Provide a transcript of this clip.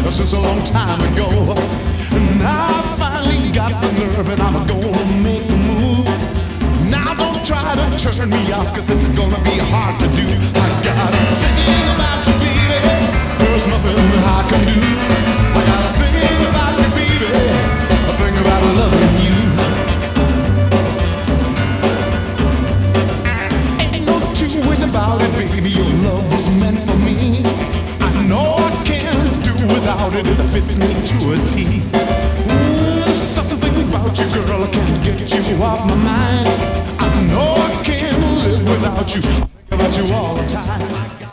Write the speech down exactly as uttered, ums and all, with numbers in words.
ever since a long time ago. Now I finally got the nerve and I'm gonna make a move. Now don't try to turn me off, cause it's gonna be hard to do. I got a thinking about you, baby. There's nothing I can do. I got a thinking about you, baby. A thing about loving you. Ain't no two ways about it, baby. Your love was meant for me. I know I can't do without it. It fits me to a T. Ooh, there's something about you, girl. I can't get you off my mind. I know I can't live without you. I think about you all the time.